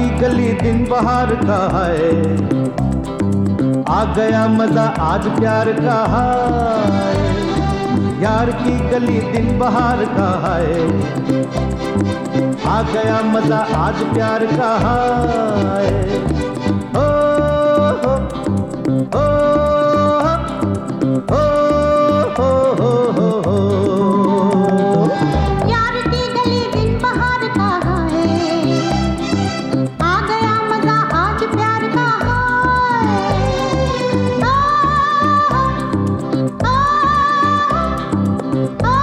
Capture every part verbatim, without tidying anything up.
की गली दिन बहार का है, आ गया मजा आज प्यार का है। यार की गली दिन बहार का है, आ गया मजा आज प्यार का है। ओ हो ओ हो हो हो हो हो। यार की गली दिन बहार का है, आ गया मजा आज प्यार का है। ओ ओ ओ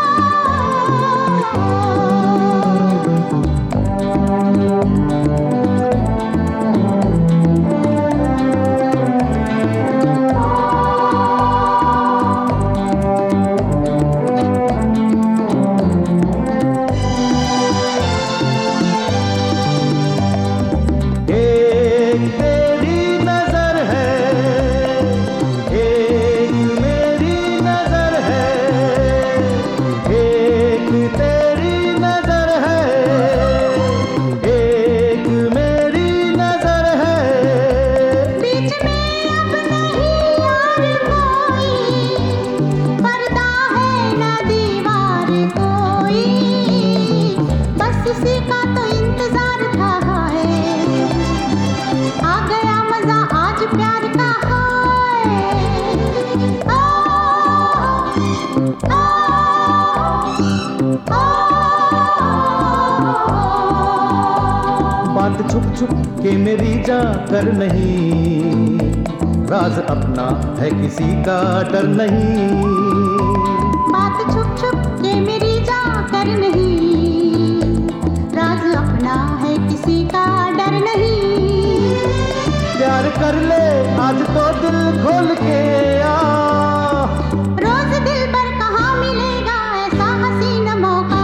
बात छुप छुप के मेरी जा कर नहीं, राज अपना है किसी का डर नहीं। बात छुप छुप के मेरी जा कर नहीं, राज अपना है किसी का डर नहीं। प्यार कर ले आज तो दिल खोल के आ, रोज दिल पर कहाँ मिलेगा ऐसा हसीन मौका।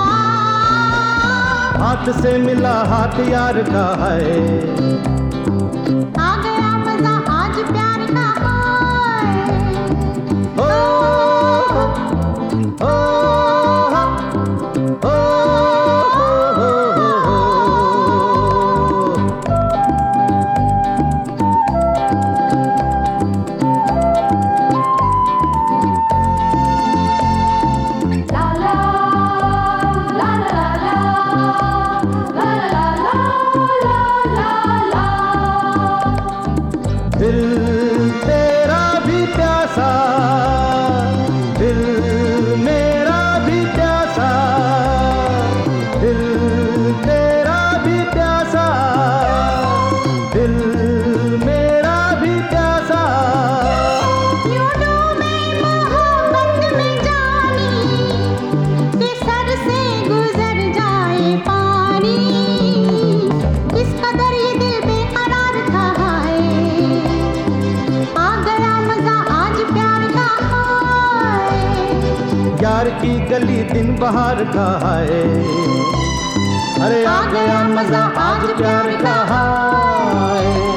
हाथ से मिला हाथ यार का है, आ गया मजा आज प्यार का है। ओ हो ओ हो ओ हो हो हो। ला ला ला ला ला ला ला ला ला ला। दिल तेरा भी प्यासा, दिल मेरा भी प्यासा, दिल तेरा भी प्यासा, दिल मेरा भी प्यासा। यूं डूबे मोहब्बत में जानी, कि सर से गुजर जाए पानी। किस कदर ये दिल बेकरार था है, आ गया मजा आज प्यार का है। यार की गली दिन बहार का है, अरे आ गया मजा आज प्यार का है।